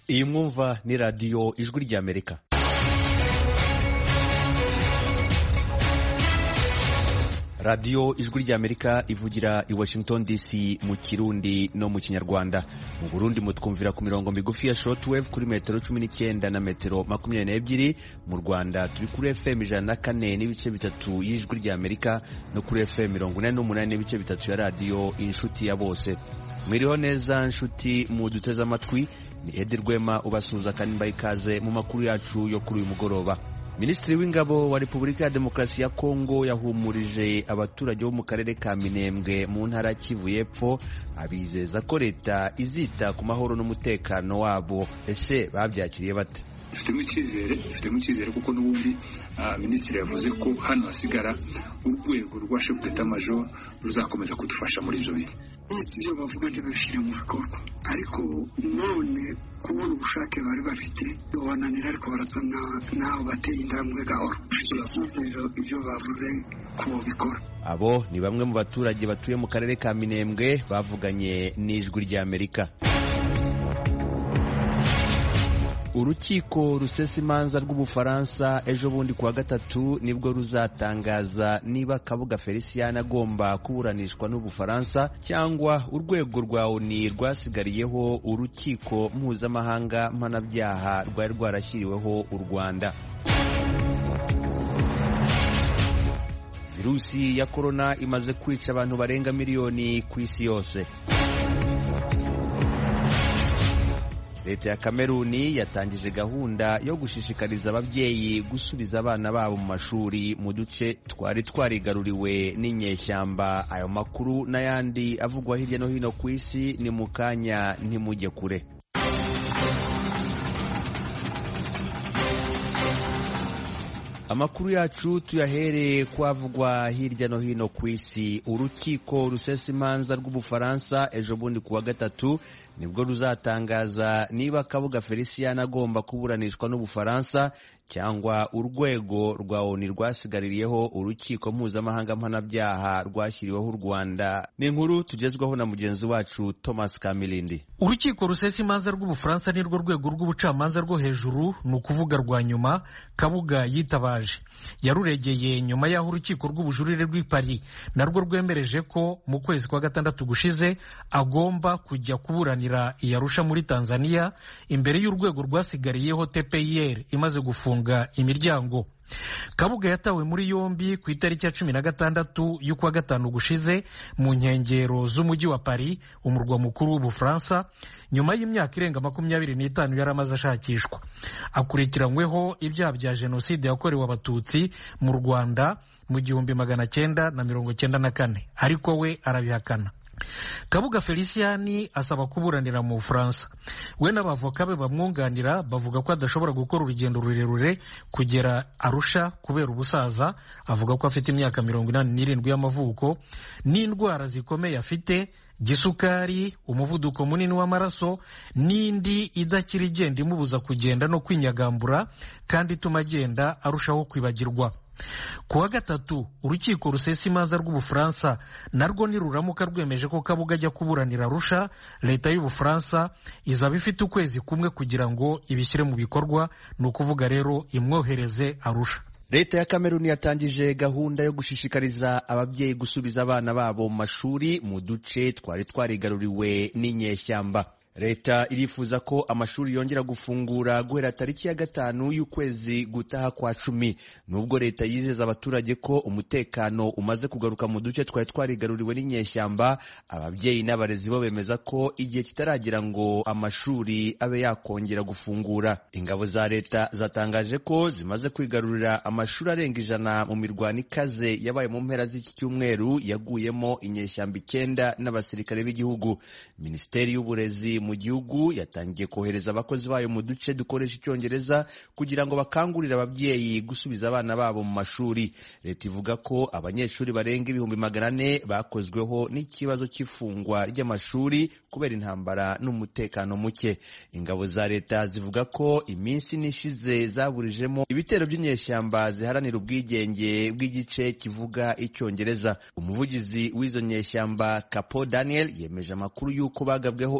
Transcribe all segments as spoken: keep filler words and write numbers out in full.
Iyi mwumva ni radiyo Ijwi ry'Amerika. Radiyo Ijwi ry'Amerika ivugira i Washington D C mu Kirundi no mu Kinyarwanda. Mu Burundi mutwumvira ku mirongo migufi ya shortwave kuri metero cumi n'icyenda na metero makumyabiri n'ebyiri. Mu Rwanda turi kuri F M ijana na kane n'ibice bitatu y'Ijwi ry'Amerika no kuri F M mirongo ine n'umunani n'ibice bitatu ya radiyo Inshuti ya Bose. Mwiriho neza nshuti mu duteze amatwi, ni Edi Rwema ubasuhuza kandi mbaye ikaze mu makuru yacu yo kuri uyu mugoroba. Minisitiri w'Ingabo wa Repubulika ya Demokarasi ya Kongo yahumurije abaturage bo mu karere ka Minembwe mu ntara Kivu y'Epfo, abizeza ko leta izita ku mahoro n'umutekano wabo. Ese babyakiriye bate? Dufitemo icyizere dufitemo icyizere kuko n'ubundi minisitiri yavuze ko hano hasigara urwego rwa chef d'état major ruzakomeza kudufasha muri ibyo bintu. Ese ibyo bavuga ntibabishyire mu bikorwa, ariko none kubona ubushake bari bafite bananira, ariko barasa naho bateye intambwe gahoro. Icyizere ibyo bavuze ko bikora. Abo ni bamwe mu baturage batuye mu karere ka Minembwe bavuganye n'Ijwi ry'Amerika. Urukiko rusesa imanza rw'Ubufaransa ejo bundi kuwa gatatu nibwo ruzatangaza niba Kabuga Felicien agomba kuburanishwa n'Ubufaransa cyangwa urwego rwa O N U rwasigariyeho urukiko mpuzamahanga mpanabyaha rwari rwarashyiriweho u Rwanda. Virusi ya korona imaze kwica abantu barenga miliyoni ku isi yose. Leta ya Kameruni yatangije gahunda yo gushishikariza ababyeyi gusubiza abana babo mu mashuri mu duce twari twarigaruriwe n'inyeshyamba. Ayo makuru n'ayandi avugwa hirya no hino ku isi ni mu kanya, ntimujye kure. Amakuru yacu tuyahereye kwavugwa hirya no hino ku isi. Urukiko rusesa imanza rw'Ubufaransa ejo bundi kuwa gatatu nibwo ruzatangaza niba Kabuga Felicien agomba kuburanishwa n'Ubufaransa cyangwa urwego rwa O N U rwasigaririyeho urukiko mpuzamahanga mpanabyaha rwashyiriweho u Rwanda. Ni inkuru tugezwaho na mugenzi wacu Thomas Kamilindi. Urukiko rusesa imanza rw'Ubufaransa ni rwo rwego rw'ubucamanza rwo hejuru, ni ukuvuga rwa nyuma Kabuga yitabaje. Yaruregeye nyuma y'aho urukiko rw'ubujurire rw'i Paris narwo rwemereje ko mu kwezi kwa gatandatu gushize agomba kujya kuburanira i Arusha muri Tanzania imbere y'urwego rwasigariyeho T P I R imaze gufunga imiryango. Kabuga yatawe muri yombi ku itariki ya cumi na gatandatu y'ukwa gatanu gushize mu nkengero z'umujyi wa Paris, umurwa mukuru w'Ubufaransa, nyuma y'imyaka irenga makumyabiri n'itanu yari amaze ashakishwa. Akurikiranyweho ibyaha bya jenoside yakorewe abatutsi mu Rwanda mu gihumbi magana cyenda na mirongo cyenda na kane, ariko we arabihakana. Kabuga Felicien asaba kuburanira mu Bufaransa. We n'abavoka be bamwunganira bavuga ko adashobora gukora urugendo rurerure kugera Arusha kubera ubusaza. Avuga ko afite imyaka mirongo inani n'irindwi y'amavuko n'indwara zikomeye afite, gisukari, umuvuduko munini w'amaraso n'indi idakira igenda imubuza kugenda no kwinyagambura kandi ituma agenda arushaho kwibagirwa. Kuwa gatatu urukiko rusesa imanza rw'Ubufaransa narwo niruramuka rwemeje ko Kabuga ajya kuburanira Arusha, leta y'Ubufaransa izaba ifite ukwezi kumwe kugira ngo ibishyire mu bikorwa, ni ukuvuga rero imwohereze Arusha. Leta ya Kameruni yatangije gahunda yo gushishikariza ababyeyi gusubiza abana babo mu mashuri mu duce twari twarigaruriwe n'inyeshyamba. Leta irifuza ko amashuri yongera gufungura guhera tariki ya gatanu y'ukwezi gutaha kwa cumi. Nubwo leta yizeza abaturage ko umutekano umaze kugaruka mu duce twari twarigaruriwe n'inyeshyamba, ababyeyi n'abarezi bo bemeza ko igihe kitaragira ngo amashuri abe yakongera gufungura. Ingabo za leta zatangaje ko zimaze kwigarurira amashuri arenga ijana mu mirwano ikaze yabaye mu mpera z'iki cyumweru yaguyemo inyeshyamba icyenda n'abasirikare b'igihugu. Minisiteri y'Uburezi mu gihugu yatangiye kohereza abakozi bayo mu duce dukoresha icyongereza kugira ngo bakangurire ababyeyi gusubiza abana babo mu mashuri. Leta ivuga ko abanyeshuri barenga ibihumbi magana ane bakozweho n'ikibazo cy'ifungwa ry'amashuri kubera intambara n'umutekano muke. Ingabo za leta zivuga ko iminsi nishize zaburijemo ibitero by'inyeshyamba ziharanira ubwigenge bw'igice kivuga icyongereza. Umuvugizi w'izo nyeshyamba Capo Daniel yemeje amakuru y'uko bagabweho ibitero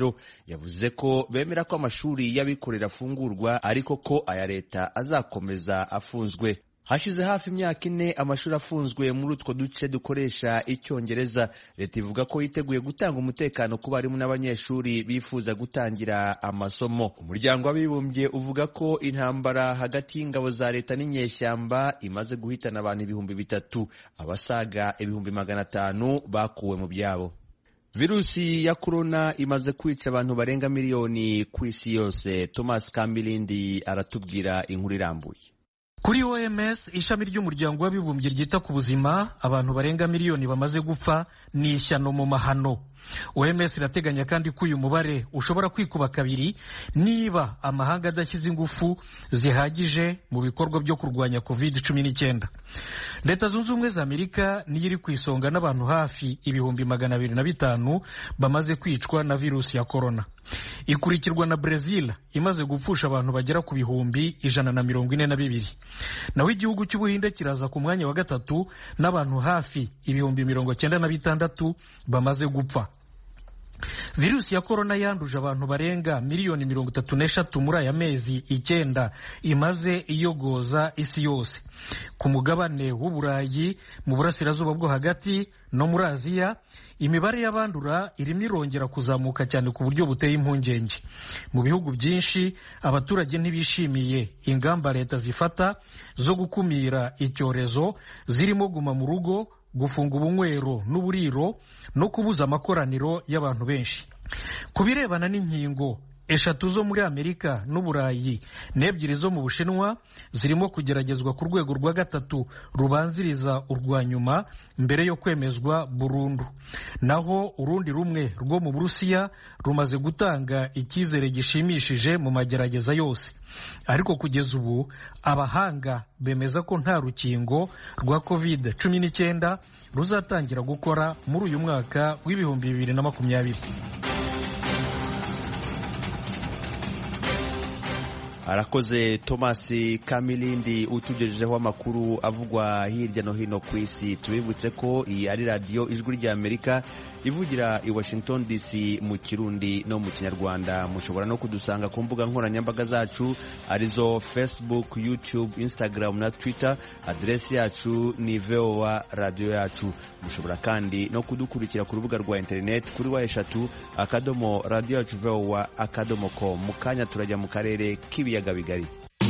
indero. Yavuze ko bemera ko amashuri y'abikorera afungurwa ariko ko aya leta azakomeza afunzwe. Hashize hafi imyaka ine amashuri afunzwe muri utwo duce dukoresha icyongereza. Leta ivuga ko yiteguye gutanga umutekano ku barimu n'abanyeshuri bifuza gutangira amasomo. Umuryango w'abibumbye uvuga ko intambara hagati y'ingabo za leta n'inyeshyamba imaze guhitana abantu ibihumbi bitatu, abasaga ibihumbi magana atanu bakuwe mu byabo. Virusi ya corona imaze kwica abantu barenga miliyoni ku isi yose. Thomas Kamilindi aratubwira inkuru irambuye. Kuri O M S, ishami ry'umuryango w'abibumbye ryita ku buzima, abantu barenga miliyoni bamaze gupfa ni ishyano mu mahano. O M S irateganya kandi ko uyu mubare ushobora kwikuba kabiri niba amahanga adashyize ingufu zihagije mu bikorwa byo kurwanya covid cumi n'icyenda. Leta Zunze Ubumwe za Amerika niyo iri ku isonga n'abantu hafi ibihumbi magana abiri na bitanu bamaze kwicwa na virusi ya corona. Ikurikirwa na Brazil imaze gupfusha abantu bagera ku bihumbi ijana na mirongo ine na bibiri. Naho igihugu cy'Ubuhinde kiraza ku mwanya wa gatatu n'abantu hafi ibihumbi mirongo cyenda na bitandatu bamaze gupfa. Virusi ya corona yanduje abantu barenga miliyoni mirongo itatu n'eshatu muri aya mezi icyenda imaze iyogoza isi yose. Ku mugabane w'Uburayi, mu burasirazuba bwo hagati no muri Aziya, imibare y'abandura irimo irongera kuzamuka cyane ku buryo buteye impungenge. Mu bihugu byinshi abaturage ntibishimiye ingamba leta zifata zo gukumira icyorezo, zirimo guma mu rugo, gufunga ubunywero n'uburiro no kubuza amakoraniro y'abantu benshi. Ku birebana n'inkingo, eshatu zo muri Amerika n'Uburayi n'ebyiri zo mu Bushinwa zirimo kugeragezwa ku rwego rwa gatatu rubanziriza urwa nyuma mbere yo kwemezwa burundu. Naho urundi rumwe rwo mu Burusiya rumaze gutanga icyizere gishimishije mu magerageza yose. Ariko kugeza ubu abahanga bemeza ko nta rukingo rwa covid cumi n'icyenda ruzatangira gukora muri uyu mwaka w'ibihumbi bibiri na makumyabiri. Arakoze Thomas Kamilindi utugejejeho amakuru avugwa hirya no hino ku isi. Tubibutse ko iyi ari radio Ijwi rya Amerika ivugira i Washington D C mu Kirundi no mu Kinyarwanda. Mushobora no kudusanga ku mbuga nkoranyambaga zacu arizo Facebook, YouTube, Instagram na Twitter. Adresi yacu ni V O A radio yacu. Mushobora kandi no kudukurikira ku rubuga rwa internet kuri wa eshatu akadomo radio yacu V O A akadomo com. Mukanya turajya mu karere k'ibiyaga bigari.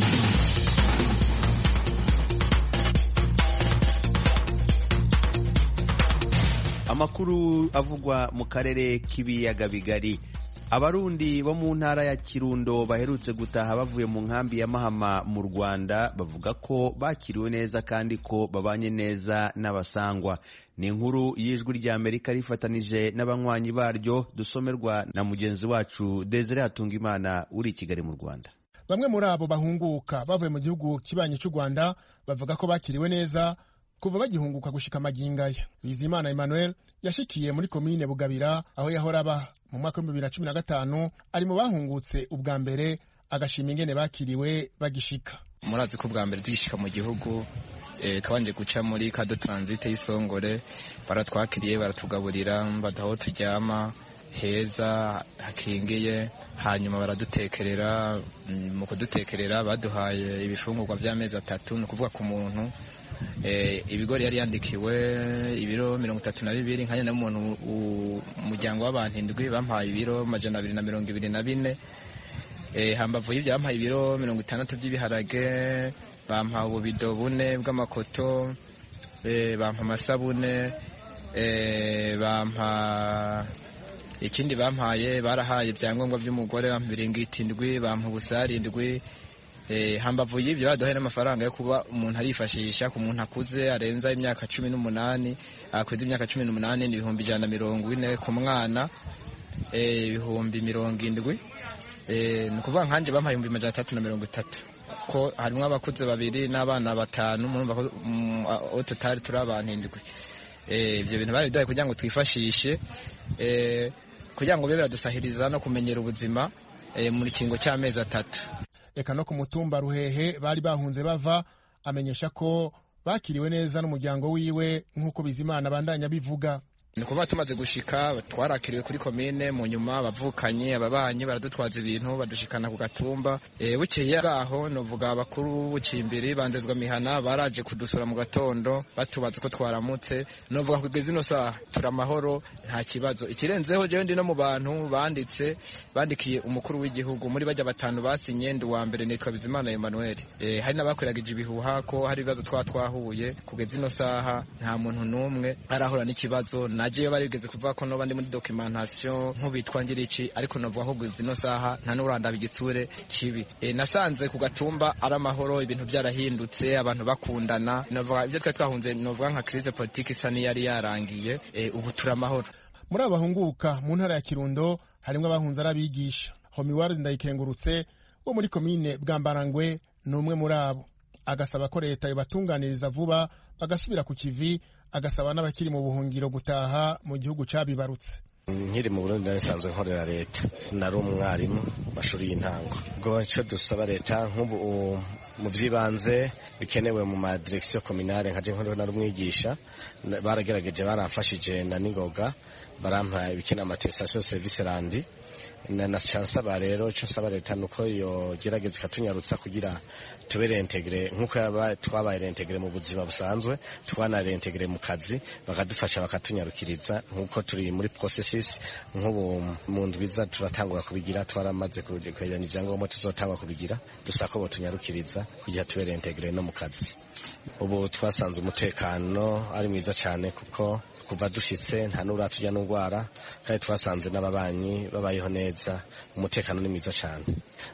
Amakuru avugwa mu karere k'ibiyaga bigari. Abarundi bo mu ntara ya Kirundo baherutse gutaha bavuye mu nkambi ya Mahama mu Rwanda bavuga ko bakiriwe neza kandi ko babanye neza n'abasangwa. Ni inkuru y'Ijwi rya Amerika rifatanije n'abanywanyi baryo, dusomerwa na mugenzi wacu Desire Hatungimana uri i Kigali mu Rwanda. Bamwe muri abo bahunguka bavuye mu gihugu kibanyi cy'u Rwanda bavuga ko bakiriwe neza kuva bagihunguka gushika magingaya. Bizimana Emmanuel yashikiye muri komine Bugabira aho yahora aba mu mwaka wa bibiri na cumi na gatanu, ari mu bahungutse ubwa mbere, agashima ingene bakiriwe bagishika. Murazi ko ubwa mbere tugishika mu gihugu eh twanje guca muri Kado Transit y'Isongore, baratwakiriye baratugaburira, badaho turyama heza hakingiye, hanyuma baradutekerera. Mu kudutekerera baduhaye ibifungurwa by'amezi atatu, no kuvuga ku muntu eh ibigori yari yandikiwe ibiro mirongo itatu na bibiri, nkanya na umuntu umuryango w'abantu indwi bampaye ibiro majana abiri na mirongo ibiri na bine. eh hambavu y'ivyo bampaye ibiro mirongo itandatu by'ibiharage, bampaye ububido bune bw'amakoto, eh bampa amasabune, eh bampa ikindi bampaye barahaye ibyangombwa by'umugore, bampa ibiringiti indwi, bampa ubusari indwi. Eh hambavu y'ivyo baduhaye n'amafaranga yo kuba umuntu arifashisha ku muntu akuze arenza imyaka cumi n'umunani, akuze imyaka cumi n'umunani ni ibihumbi ijana na mirongo ine, ku mwana eh ibihumbi mirongo indwi. Eh nukuvuga nkanje bampaye ibihumbi amajana atatu na mirongo itatu, ko harimo abakuze babiri n'abana batanu, murumva ko o total turi abantu indwi. Eh ivyo bintu bari bidaye kugira ngo twifashishe eh kugira ngo bebe badusahiriza no kumenyera ubuzima eh muri kingo cy'amezi atatu. Eka no ku mutumba Ruhehe bari bahunze bava, amenyesha ko bakiriwe neza n'umuryango wiwe nk'uko Bizimana bandanya bivuga. ni kuvuga tumaze gushika twarakiriwe kuri komine, mu nyuma abavukanye ababanyi baradutwaza ibintu badushikana ku gatumba. E, bukeye bwaho novuga abakuru b'ubucimbiri bandezwa mihana baraje kudusura mu gatondo batubaza ko twaramutse. Novuga kugeza ino saha turamahoro nta kibazo. Ikirenzeho jewe ndi no mu bantu banditse bandikiye umukuru w'igihugu muri bajya batanu basinye, ndi wa mbere nitwa Bizimana Emmanuel. E, hari n'abakwiragije ibihuha ko hari ibibazo twa twahuye. Kugeza ino saha nta muntu numwe arahura n'ikibazo. Naje barigeze kuvuga ko no bandi muri documentation nk'ubitwa ngirici, ariko novuga ko kugeza ino saha nta n'urandaba igitsure kibi. E, nasanze ku gatumba ari amahoro, ibintu byarahindutse, abantu bakundana. Novuga ibyo twa twahunze novuga nka crise politique isa niyari yarangiye. E, ubu turamahoro. Muri abahunguka mu ntara ya Kirundo harimo abahunze arabigisha. Homiward Ndayikengurutse wo muri komine Bwambarangwe n'umwe muri abo, agasaba ko leta ibatunganiriza vuba bagasubira ku kivi, agasaba n'abakiri mu buhungiro gutaha mu gihugu cabibarutse. Nkiri mu Burundi nsanzwe nkorera leta, nari umwarimu mashuri y'intango. Ubwo cyo dusaba leta nk'ubu mu vyibanze bikenewe mu ma direction communale nkaje nkorera nari umwigisha, baragerageje baramfashije na ningoga barampa ibikena amatestation service randi na na chance ba rero cyo saba leta nuko yo gerageza katunyarutsa kugira tubere integre nkuko yaba twabaye integre mu buzima busanzwe, twana integre mu kazi bakadufasha bakatunyarukiriza nkuko turi muri processes. Nk'ubu mu ndwiza turatangura kubigira, twaramaze kwegeranya ivyangombwa tuzotangwa kubigira, dusako bo tunyarukiriza kugira tubere integre no mu kazi. Ubu twasanze umutekano ari mwiza cyane kuko kuva dushitse nta nura tujya n'ugwara, kandi twasanze n'ababanyi babayeho neza, umutekano ni mwiza cyane.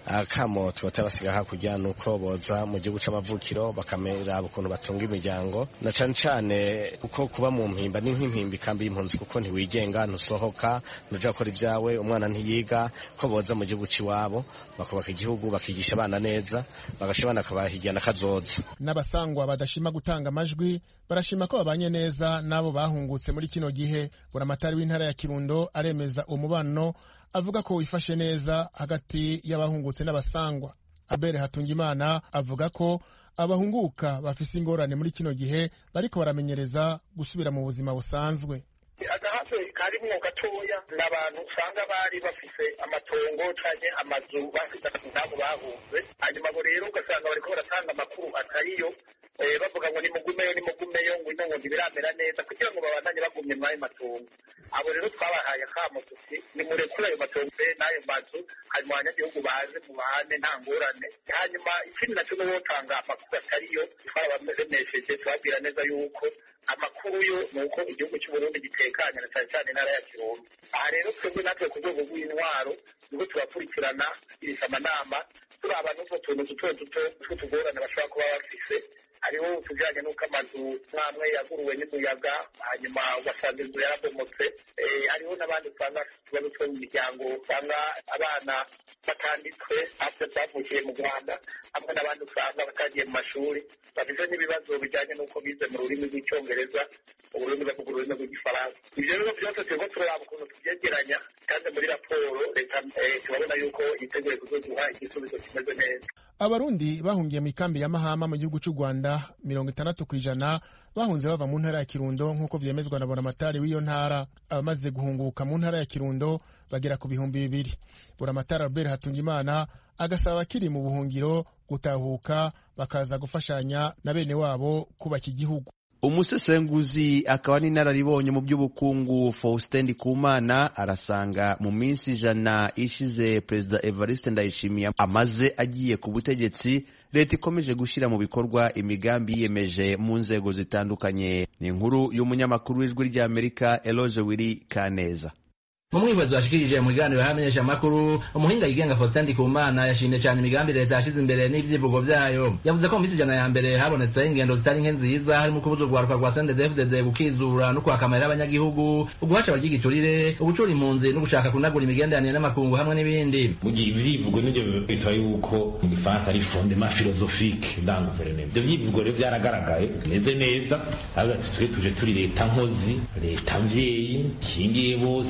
Akamo twota basiga hakurya nuko boza mu gihugu c'amavukiro bakamera ukuntu batunga imiryango, na cyane cyane uko kuba mu mpimba ni nk'impimbi kambi y'impunzi kuko ntiwigenga, ntusohoka, nuja gukora ivyawe, umwana ntiyiga, ko boza mu gihugu ciwabo bakubaka igihugu bakigisha abana neza, bagashobana kabahigana kazoza. N'abasangwa badashima gutanga amajwi barashima ko babanye neza nabo bahungutse muri kino gihe. Buramatari w'intara ya Kirundo aremeza umubano, avuga ko wifashe neza hagati y'abahungutse n'abasangwa. Abere Hatungimana avuga ko abahunguka bafise ingorane muri kino gihe bariko baramenyereza gusubira mu buzima busanzwe. Agahaze karimwo gatoya n'abantu usanga bari bafise amatongo canke amazu bafite nabo bahunze, hanyuma bo rero ugasanga bariko baratanga amakuru atariyo, bavuga ngo ni mugumeyo ni mugumeyo ngo ino ngo ntibiramera neza kugira ngo babandanye bagumye mwayo matongo. Abo rero twabahaye akamo tuti nimurekure ayo matongo n'ayo mazu, hanyuma abanyagihugu baze mu bahane nta ngorane. Hanyuma ikindi naco no wotanga amakuru atariyo twabamesheje, tubabwira neza yuko amakuru yo nuko igihugu cy'u Burundi gitekanye na cyane cyane intara ya Kirundo. Aha rero twebwe natwe ku rwego rw'intwaro nibwo turakurikirana irisa amanama turaba n'utwo tuntu duto duto tw'utugorane bashobora kuba bafise. Hariho utujanye n'uko amazu mwamwe yaguruwe n'umuyaga hanyuma ugasanga inzu yarabomotse. Hariho n'abandi usanga ikibazo two mu miryango, usanga abana batanditswe afite bavukiye mu Rwanda, hamwe n'abandi usanga batagiye mu mashuri bafite n'ibibazo bijyanye n'uko bize mu rurimi rw'icyongereza, ururimi bavuga ururimi rw'igifaransa. Ivyo rero byose turiko turaba ukuntu tuvyegeranya, kandi muri raporo leta turabona yuko yiteguye kuzoduha igisubizo kimeze neza. Abarundi bahungiye mu ikambi ya Mahama mu gihugu cy'u Rwanda mirongo itandatu kw'ijana bahunze bava mu ntara ya Kirundo nk'uko vyemezwa na Buramatari w'iyo ntara. Abamaze guhunguka mu ntara ya Kirundo bagera ku bihumbi bibiri. Buramatari Albert Hatungimana agasaba abakiri mu buhungiro gutahuka bakaza gufashanya na bene wabo kubaka igihugu. Umusesenguzi akaba n'inararibonye mu by'ubukungu Faustin Ndikumana arasanga mu minsi ijana ishize Perezida Evariste Ndayishimiye amaze agiye ku butegetsi, leta ikomeje gushyira mu bikorwa imigambi yiyemeje mu nzego zitandukanye. Ni inkuru y'umunyamakuru w'ijwi ry'Amerika Eloge Wiri Kaneza. Mu mwibazo washikirije mu biganiro hamenyesha amakuru, umuhinga yigenga Faustin Ndikumana yashimye cyane imigambi leta yashize imbere n'ivyivugo vyayo. Yavuze ko mu minsi ijana ya mbere habonetse ingendo zitari nke nziza, harimo kubuza urwaruka rwa C N D D F D D gukizura no kwakamarira abanyagihugu, uguhaca abagigiturire, ugucura impunzi no gushaka kunagura imigenderanire n'amakungu hamwe n'ibindi. Mu gihe ibyivugo n'ivyo bitwa yuko mu Gifaransa ari fondement philosophique dans le gouvernement. Ivyo byivugo rero byaragaragaye neze neza, ahubwo tuje turi leta nkozi, leta mvyeyi, kingiye bose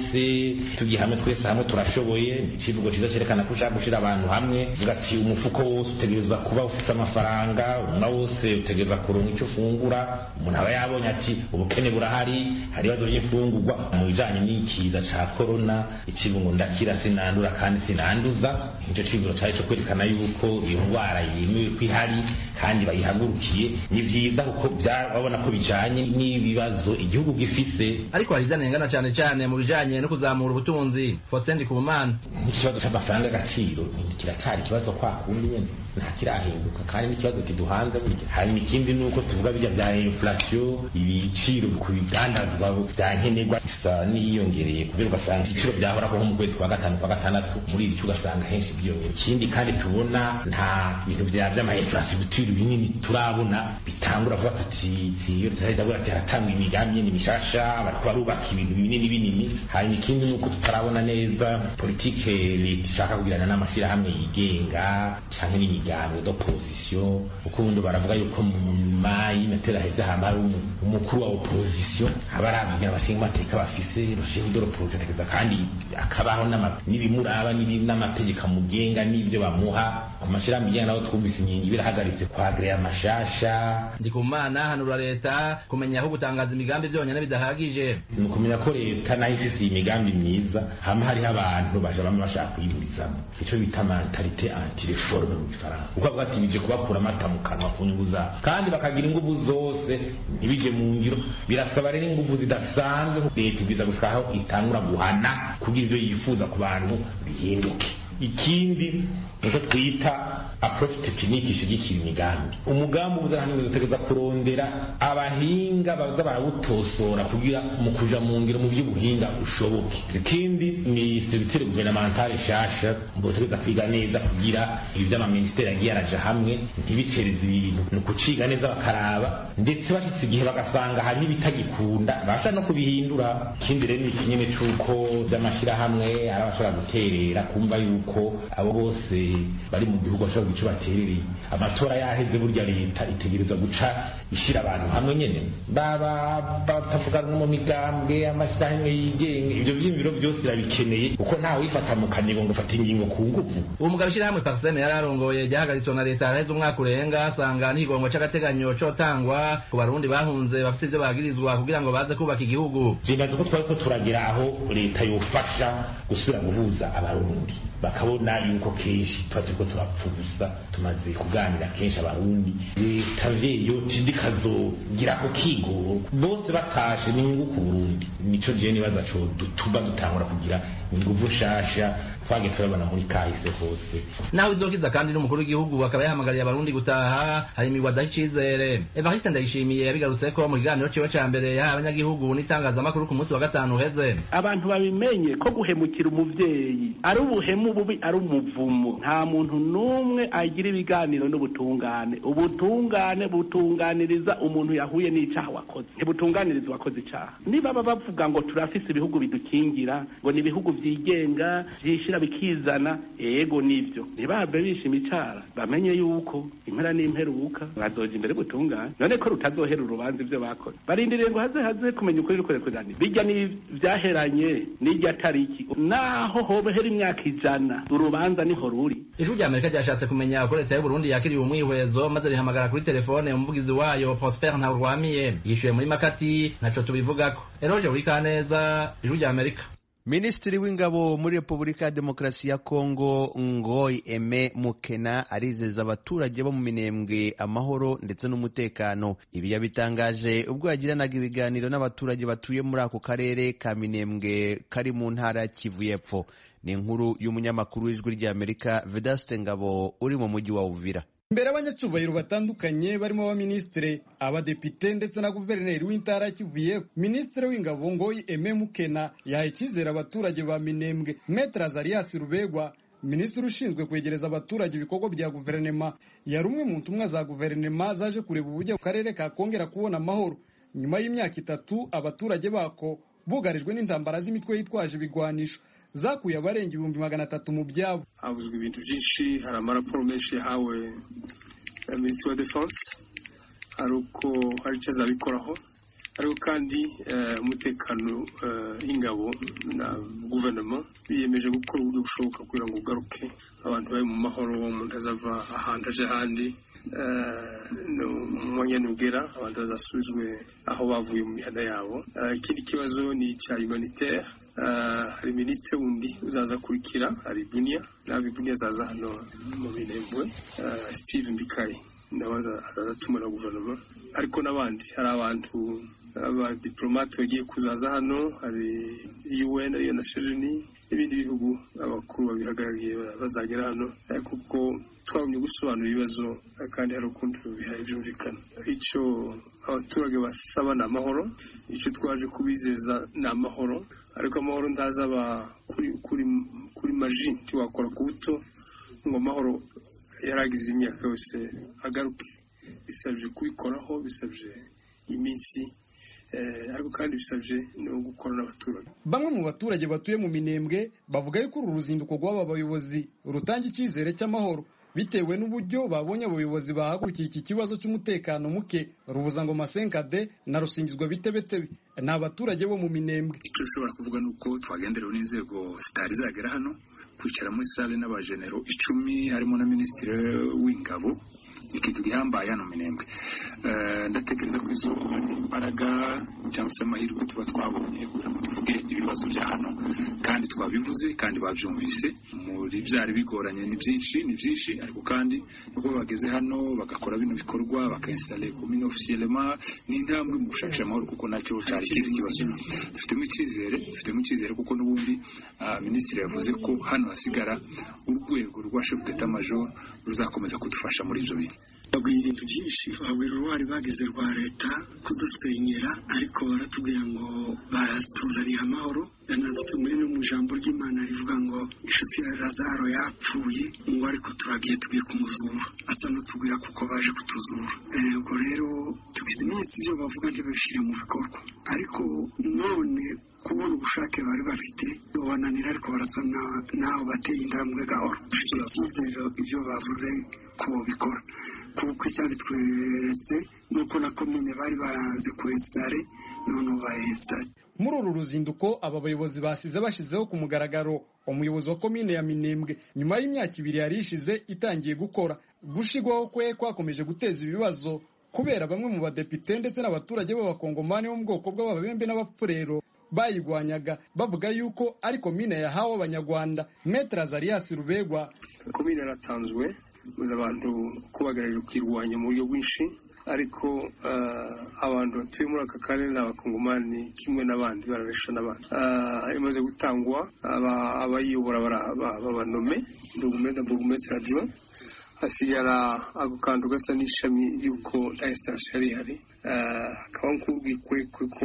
tugiye hamwe twese hamwe turashoboye ikivugo cyiza cyerekana ko ushaka gushira abantu hamwe uvuga ati umufuko wose utegerezwa kuba ufite amafaranga umwe wose utegerezwa kuronka icyo ufungura umuntu aba yabonye ati ubukene burahari hari ibibazo by'imfungurwa mu bijanye n'ikiza ca corona ikivugo ndakira sinandura kandi sinanduza icyo kivugo cyari cyo kwerekana yuko iyo ndwara yemewe ko ihari kandi bayihagurukiye ni vyiza kuko byabona ko bijanye n'ibibazo igihugu gifise ariko harizanengana cyane cyane mu bijanye no kuzamura ubutunzi Faustin Kumana ikibazo cy'amafaranga y'agaciro kiracyari ikibazo kwa kundi nyene nta kirahinduka kandi n'ikibazo kiduhanze burya hari n'ikindi nuko tuvuga bijya bya inflation ibiciro ku bigandazwa byankenerwa isa n'iyongereye kubera ugasanga ibiciro byahora ko mu kwezi kwa gatanu kwa gatandatu muri ibi ugasanga henshi byongera ikindi kandi tubona nta bintu bya by'amainfrastructure binini turabona bitangura kuba tuti iyo tutahita bura teratanga imigambi n'imishasha bariko barubaka ibintu binini binini hari n'ikindi nuko tutarabona neza politike leta ishaka kugirana n'amashyirahamwe yigenga cyangwa n'imigambi d'opposition ukundi baravuga yuko mu mayi natera heza hamara umukuru wa opposition abaravugira abashinga amateka bafise rushinga d'opposition tekeza kandi akabaho n'ibimuraba n'amategeko amugenga n'ibyo bamuha amashyirahamwe yigenga naho twumvise inkingi birahagaritse kwagrea amashasha Ndikumana hanura leta kumenya aho gutangaza imigambi byonyine bidahagije ni kumenya ko leta nayo ifise imigambi myiza hamwe hari abantu baje bamwe bashaka kuyiburizamo icyo bita mentalite anti-reforme mu Gifaransa uko avuga ati bije kubakura amata mu kanwa ku nyungu zabo kandi bakagira ingufu zose ntibije mu ngiro birasaba rero ingufu zidasanzwe leta ibiza gushikaho itangura guhana kugira ivyo yifuza ku bantu bihinduke ikindi nuko twita approach technique ishigikira imigambi umugambi uzahanwe utegeza kurondera abahinga baza barawutosora kugira mu kuja mu ngiro mu by'ubuhinga ushoboke ikindi ni service gouvernementale shasha mbotegeza kwiga neza kugira iby'ama ministeri agiye araja hamwe ntibicereze ibintu no kuciga neza bakaraba ndetse bashitse igihe bagasanga hari ibitagikunda basha no kubihindura ikindi rero ni kinyene cyuko by'amashira hamwe arabashobora guterera kumva yuko abo bose bari mu gihugu bashobora guca baterereye amatora yaheze burya leta itegereza guca ishira abantu hamwe nyene baba batavuga mu migambwe amashyirahamwe yigenga ibyo by'imviro byose irabikeneye kuko ntawe wifata mu kanigo ngo ufate ingingo ku ngufu uwo mugabo ishyirahamwe Parseme yararongoye ryahagaritswe na leta yaraheze umwaka urenga asanga n'ikigongo c'agateganyo cotangwa ku barundi bahunze bafite ivyo bagirizwa kugira ngo baze kubaka igihugu jingaje ko twari ko turagira aho leta yofasha gusubira guhuza abarundi bakabona yuko kenshi tuba turiko turapfuza tumaze kuganira kenshi abarundi leta vyeyo tidikazogira ko kigo bose batashe n'inyungu ku Burundi nico je nibaza co dutuba dutangura kugira inguvu shasha twage turabona muri kahise hose nawe izokiza kandi n'umukuru w'igihugu akaba yahamagariye abarundi gutaha hari imigwada y'icizere Evariste Ndayishimiye yabigarutse ko mu kiganiro ciwe ca mbere yaha abanyagihugu n'itangazamakuru ku munsi wa gatanu uheze abantu babimenye ko guhemukira umuvyeyi ari ubuhemu bubi ari umuvumo nta muntu n'umwe agira ibiganiro n'ubutungane ubutungane butunganiriza umuntu yahuye n'icaha wakoze ntibutunganiriza wakoze icaha niba baba bavuga ngo turafise ibihugu bidukingira ngo ni ibihugu vyigenga vyishira bikizana ego nivyo ntibabe bishima icara bamenye yuko impera n'imperuka bazoja imbere gutungana none ko rutazohera urubanza ivyo bakoze barindiriye ngo haze haze kumenya ukuri rukorekorani bijya ni vyaheranye n'irya tariki naho hobehera imyaka ijana urubanza niho ruri ijwi rya Amerika ryashatse kumenya uko leta y'u Burundi yakiriye umwihwezo maze rihamagara kuri telefone umuvugizi wayo Prosper Ntawurwamiye yishuye muri Makati naco tubivugako Eroje uri kaneza ijwi rya Amerika. Minisitiri w'ingabo muri Repubulika ya Demokarasi ya Kongo Ngoy Aime Mukena arizeza abaturage bo mu Minembwe amahoro ndetse n'umutekano. Ibi yabitangaje ubwo yagiranaga ibiganiro n'abaturage batuye muri ako karere ka Minembwe kari mu ntara ya Kivu y'Epfo. Ni inkuru y'umunyamakuru w'ijwi rya Amerika Vedaste Ngabo uri mu mujyi wa Uvira. Mbere abanyacubahiro batandukanye barimo abaminisitiri abadepite ndetse na guverineri w'intara ya Kivu y'Epfo minisitiri w'ingabo Ngoyi Aime Mukena yahaye icyizere abaturage ba Minembwe. Maître Azarias Rubegwa minisitiri ushinzwe kwegereza abaturage ibikorwa bya guverinema yari umwe mu ntumwa za guverinema zaje kureba uburyo akarere kakongera kubona amahoro nyuma y'imyaka itatu abaturage bako bugarijwe n'intambara z'imitwe yitwaje ibigwanisho zakuye abarenga ibihumbi magana atatu mu byabo. Havuzwe ibintu byinshi, hari amaraporo menshi yahawe minisitiri wa defense hari uko hari icyo azabikoraho ariko kandi umutekano w'ingabo na guverinoma biyemeje gukora uburyo bushoboka kugira ngo ugaruke abantu bari mu mahoro, umuntu azava ahantu aje ahandi mu mwanya ugera, abantu bazasubizwe aho bavuye mu mihanda yabo. Ikindi kibazo ni icya humanitaire. Hari minisitiri wundi uzaza kurikira, hari Bunia nawe Bunia azaza hano mu Minembwe, Steve Mbikayi nawe azaza atuma na guverinoma, ariko n'abandi hari abantu abadiplomate bagiye kuzaza hano, hari U N ariyo Nations Unies n'ibindi bihugu abakuru babihagarariye bazagera hano, kuko twagumye gusobanura ibibazo kandi hari ukundi bihaye byumvikana. Icyo abaturage basaba ni amahoro, icyo twaje kubizeza ni amahoro, ariko amahoro ntazaba kuri kuri kuri maji tiwakora ku buto ngo amahoro yaragize imyaka yose agaruke. Bisabye kubikoraho, bisabye iminsi, ariko kandi bisabye no gukora n'abaturage. Bamwe mu baturage batuye mu Minembwe bavuga yuko uru ruzinduko rw'aba bayobozi rutanga icyizere cy'amahoro bitewe n'uburyo babonye abayobozi bahagurukiye iki kibazo cy'umutekano muke. Rubuzangoma Senkade na Rusingizwa Bitebetebe ni abaturage bo mu Minembwe. Icyo ushobora kuvuga ni uko twagenderewe n'inzego zitari zagera hano kwicara muri sale n'abajenero icumi harimo na minisitiri w'ingabo, ikintu gihambaye hano Minembwe. Ndatekereza ko izo imbaraga cyangwa se amahirwe tuba twabonye kugira ngo tuvuge ibibazo bya hano, kandi twabivuze kandi babyumvise. Muri byari bigoranye ni byinshi ni byinshi ariko kandi nuko bageze hano bagakora bino bikorwa bakainstale commune officiellement ni intambwe mu gushakisha amahoro, kuko nacyo cyari kiri kibazo. Dufitemo icyizere dufitemo icyizere kuko n'ubundi minisitiri yavuze ko hano hasigara urwego rwa chef d'état major ruzakomeza kudufasha muri ibyo bintu. Babwira ibintu byinshi, babwira uruhare bagize rwa leta kudusenyera, ariko baratubwira ngo bazituzaniye amahoro. Yanasomwe no mu ijambo ry'Imana rivuga ngo inshuti ya Lazaro yapfuye, ngo ariko turagiye tugiye kumuzura. Asa n'utubwira kuko baje kutuzura. Ubwo rero tugize iminsi ibyo bavuga ntibabishyire mu bikorwa, ariko none kubona ubushake bari bafite bananira, ariko barasa naho bateye intambwe gahoro. Dufite icyizere ibyo bavuze ko bikora, kuko icyabitweretse nuko na komine bari baranze kuestare none baestare. Muri uru ruzinduko aba bayobozi basize bashizeho ku mugaragaro umuyobozi wa komine ya Minembwe nyuma y'imyaka ibiri yari ishize itangiye gukora. Gushigwaho kwe kwakomeje guteza ibibazo kubera bamwe mu badepite ndetse n'abaturage b'abakongomani bo mu bwoko bw'ababembe n'abapfurero bayigwanyaga bavuga yuko ari komine yahawe abanyarwanda. Maître Azarias Rubegwa: komine yaratanzwe muza abantu kubagarira kwirwanya mu buryo bwinshi, ariko abantu batuye muri aka karere n'abakongomani kimwe n'abandi bararesha n'abandi. Imaze gutangwa abayiyobora babanome ndugumenda burugumesitiri adjoint, hasigara ako kantu gasa n'ishami y'uko ta installation yari ihari, hakaba nk'urwikwe ko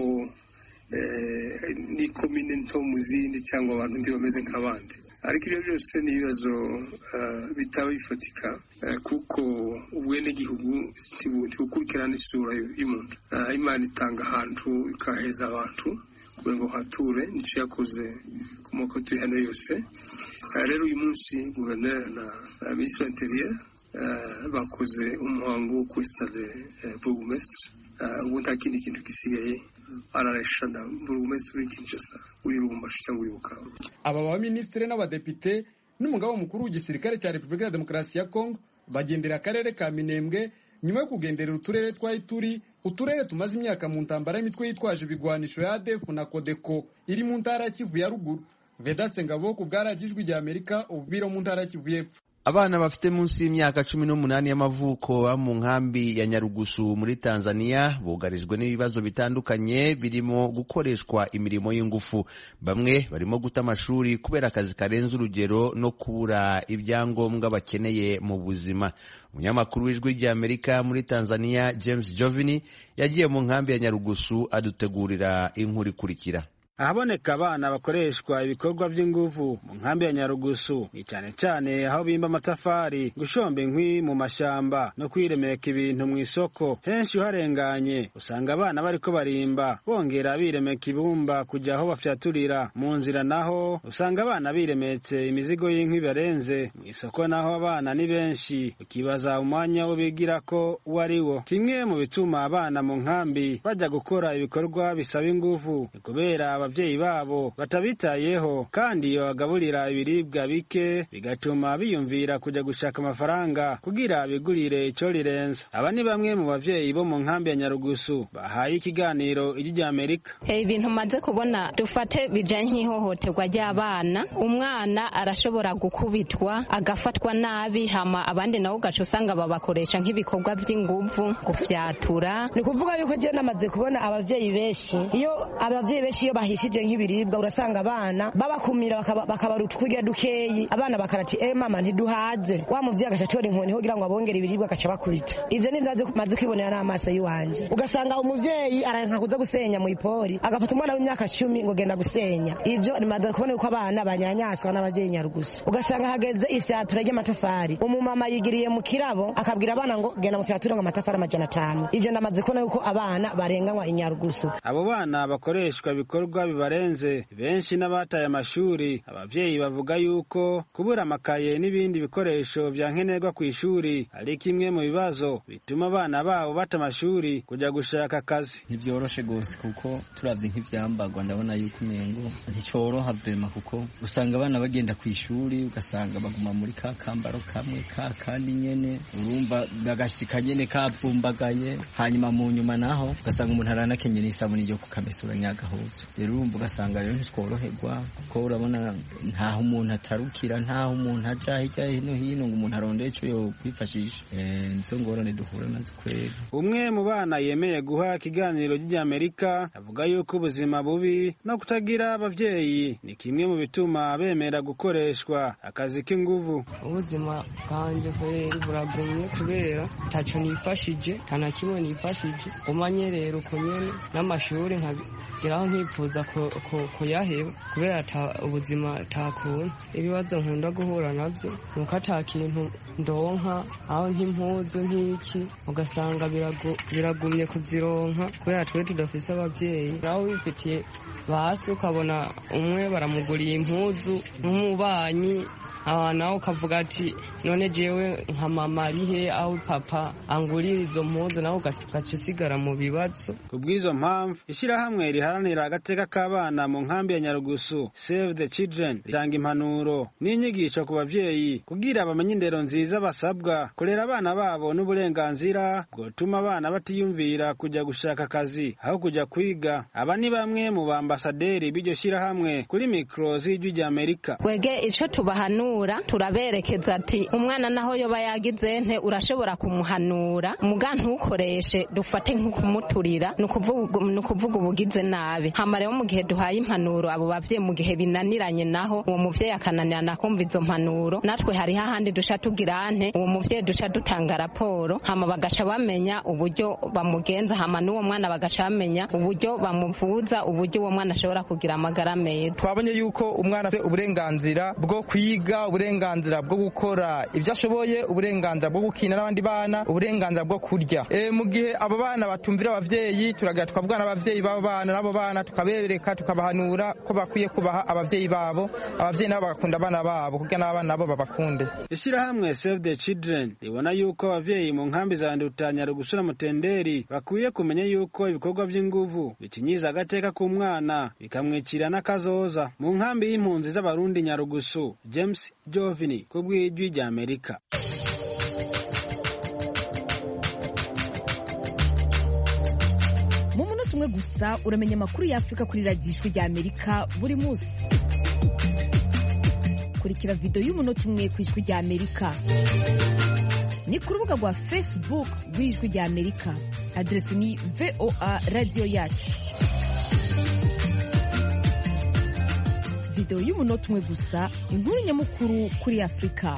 ni komine nto mu zindi cyangwa abantu ndi bameze nk'abandi. Ariko ibyo byose ni ibibazo bitaba bifatika, kuko ubwenegihugu ntibukurikirana isura y'umuntu. Imana itanga ahantu ikaheza abantu kugira ngo hature, nicyo yakoze ku moko turi hano yose. Rero uyu munsi guverineri na minisitiri w'interieur bakoze umuhango wo kwesitare burugumesitiri. Ubu nta kindi kintu gisigaye, arareshana burugumesitiri uri Kinshasa, uri Lubumbashi cyangwa uri Bukavu. Aba baminisitiri n'abadepite n'umugaba mukuru w'igisirikare cya Repubulika ya Demokarasi ya Kongo bagendera akarere ka Minembwe nyuma yo kugenderera uturere twa Ituri, uturere tumaze imyaka mu ntambara y'imitwe yitwaje ibigwanisho ya A D F na Codeco iri mu ntara ya Kivu ya ruguru. Vedaste Ngabo ku bwaragijwe rya Amerika ububiro mu ntara ya Kivu y'Epfo. Abana bafite munsi y'imyaka cumi n'umunani y'amavuko mu nkambi ya Nyarugusu muri Tanzania bugarijwe n'ibibazo bitandukanye birimo gukoreshwa imirimo y'ingufu. Bamwe barimo guta amashuri kubera akazi karenze urugero no kubura ibyangombwa bakeneye mu buzima. Umunyamakuru w'ijwi rya Amerika muri Tanzania James Jovini yagiye mu nkambi ya Nyarugusu adutegurira inkuru ikurikira. ahaboneka abana bakoreshwa ibikorwa vy'inguvu mu nkambi ya Nyarugusu ni cyane cyane aho bimba amatafari, gushomba inkwi mu mashamba no kwiremeka ibintu mu isoko. Henshi uharenganye usanga abana bariko barimba bongera biremeka ibumba kujya aho bafyaturira. Mu nzira naho usanga abana biremetse imizigo y'inkwi barenze. Mu isoko naho abana ni benshi, ukibaza umwanya wo bigira ko wari wo. Kimwe mu bituma abana mu nkambi bajya gukora ibikorwa bisaba inguvu kubera abavyeyi babo batabitayeho kandi bagaburira ibiribwa bike, bigatuma biyumvira kujya gushaka amafaranga kugira bigurire ico rirenza. Aba ni bamwe mu bavyeyi bo mu nkambi ya Nyarugusu bahaye ikiganiro ijwi rya Amerika. Ibintu hey, maze kubona dufate bijanye nk'ihohoterwa ry'abana, umwana arashobora gukubitwa agafatwa nabi, hama abandi nabo gaco usanga babakoresha nk'ibikorwa vy'inguvu, gufyatura. Ni kuvuga yuko je namaze kubona abavyeyi benshi, iyo abavyeyi benshi iyo bahishije nk'ibiribwa urasanga abana babakumira bakabaruta kurya dukeyi, abana bakarati eh mama ntiduhaze, wa muvyeyi agacatora inkoni ho kugira ngo abongere ibiribwa agaca bakubita. Ivyo ni ndaze maze kwibonera n'amaso yiwanje. Ugasanga umuvyeyi aranka kuza gusenya mu ipori agafata umwana w'imyaka cumi ngo genda gusenya. Ivyo ni maze kubona uko abana banyanyaswa n'abavyeyi Nyarugusu. Ugasanga hageze ifyatura ry'amatafari, umumama yigiriye mu kirabo akabwira abana ngo genda mu fyatura ngo amatafari amajana atanu. Ivyo ndamaze kubona yuko abana barenganywa Inyarugusu. Abo bana bakoreshwa ibikorwa bibarenze, benshi n'abataye amashuri. Abavyeyi bavuga yuko kubura amakaye n'ibindi bikoresho vya nkenerwa ku ishuri ari kimwe mu bibazo bituma abana babo bata amashuri kujya gushaka akazi. Ntivyoroshe gose kuko turavye nk'ivyambagwa ndabona yuko umengo nticoroha vrema, kuko usanga abana bagenda ku ishuri ugasanga baguma muri ka kambaro kamwe ka kandi nyene, urumva bagashika nyene kavumbagaye, hanyuma mu nyuma naho ugasanga umuntu aranakenye n'isabuni ryo kukamesura nyagahuzu. Rero urumva ugasanga rero ntitworoherwa kuko urabona ntaho umuntu atarukira, ntaho umuntu aja hirya hino hino ngo umuntu arondeye ico yo kwifashisha. Nizo ngorane duhura nazo kweri. Umwe mu bana yemeye guha ikiganiro ry'Amerika avuga yuko ubuzima bubi no kutagira abavyeyi ni kimwe mu bituma bemera gukoreshwa akazi k'inguvu. Ubuzima bwanje kweri buragumye kubera taco nifashije, kana kimwe nifashije, umanye rero uko nyene n'amashuri nkagiraho nkifuza kuyaheba kubera ubuzima takunda. Ibibazo nkunda guhura navyo nuko ata kintu ndonka, aho nk'impuzu nk'iki ugasanga biragumye kuzironka kubera twe tudafise abavyeyi. Aho wifitiye basi ukabona umwe baramuguriye impuzu nk'umubanyi, aho nawe ukavuga ati none jewe nka mama arihe aho papa angurira izo mpuzu, nawe ugaca usigara mu bibazo. Kubw'izo mpamvu ishirahamwe riharanira agateka k'abana mu nkambi ya Nyarugusu Save the Children ritanga impanuro n'inyigisho ku bavyeyi kugira bamenye indero nziza basabwa kurera abana babo n'uburenganzira bwotuma abana batiyumvira kujya gushaka akazi aho kujya kwiga. Aba ni bamwe mu bambasaderi b'iryo shirahamwe kuri mikro z'ijwi rya Amerika. Wege ico tubahanura turaberekeza ati umwana naho yoba yagize nte urashobora kumuhanura, muga ntukoreshe dufate nk'ukumuturira nukuvuga ubugize nabi. Hama rero mu gihe duhaye impanuro abo bavyeyi mu gihe binaniranye naho uwo muvyeyi akananirana kumva izo mpanuro, natwe hari hahandi dusha tugira nte uwo muvyeyi duca dutanga raporo, hama bagaca bamenya uburyo bamugenza, hama n'uwo mwana bagaca bamenya uburyo bamuvuza, uburyo uwo mwana ashobora kugira amagara meza. Twabonye yuko umwana afite uburenganzira bwo kwiga, uburenganzira bwo gukora ibyo ashoboye, uburenganzira bwo gukina n'abandi bana, uburenganzira bwo kurya. E, mu gihe abo bana batumvira abavyeyi turagira twabwana abavyeyi babo bana nabo bana tukabereka tukabahanura ko bakwiye kubaha abavyeyi babo, abavyeyi nabo bagakunda abana babo kugira n'abana nabo babakunde. Ishirahamwe Save the Children ribona yuko abavyeyi mu nkambi za Nduta, Nyarugusu na Mutenderi bakwiye kumenya yuko ibikorwa vy'inguvu bikinyiza agateka k'umwana bikamwicira n'akazoza. Mu nkambi y'impunzi z'abarundi Nyarugusu, James Jovini kubw'ijwi rya Amerika. Mu munota umwe gusa uramenya amakuru ya Afrika kuri radiyo ijwi rya Amerika buri munsi. Kurikira video y'umunota umwe ku ijwi rya Amerika ni ku rubuga rwa Facebook rw'ijwi rya Amerika, adresi ni V O A radio yacu. Video y'umunota umwe gusa, inkuru nyamukuru kuri Afrika.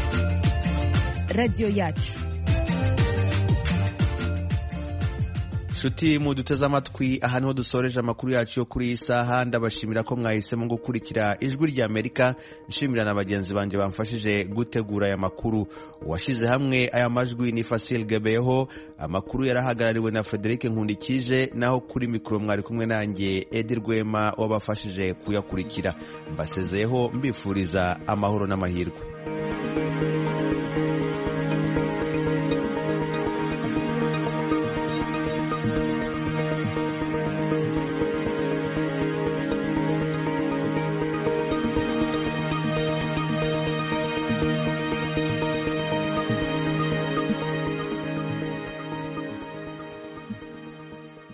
Radio yacu. Shuti mu duteze amatwi aha niho dusoreje amakuru yacu yo kuri iyi saha. Ndabashimira ko mwahisemo gukurikira ijwi rya Amerika. Nshimira na bagenzi banje bamfashije gutegura aya makuru. Washize hamwe aya majwi ni Fasil Gebeho. Amakuru yarahagarariwe na Frederic Nkundikije, naho kuri mikro mwari kumwe nanjye Edi Rwema wabafashije kuyakurikira. Mbasezeyeho mbifuriza amahoro n'amahirwe.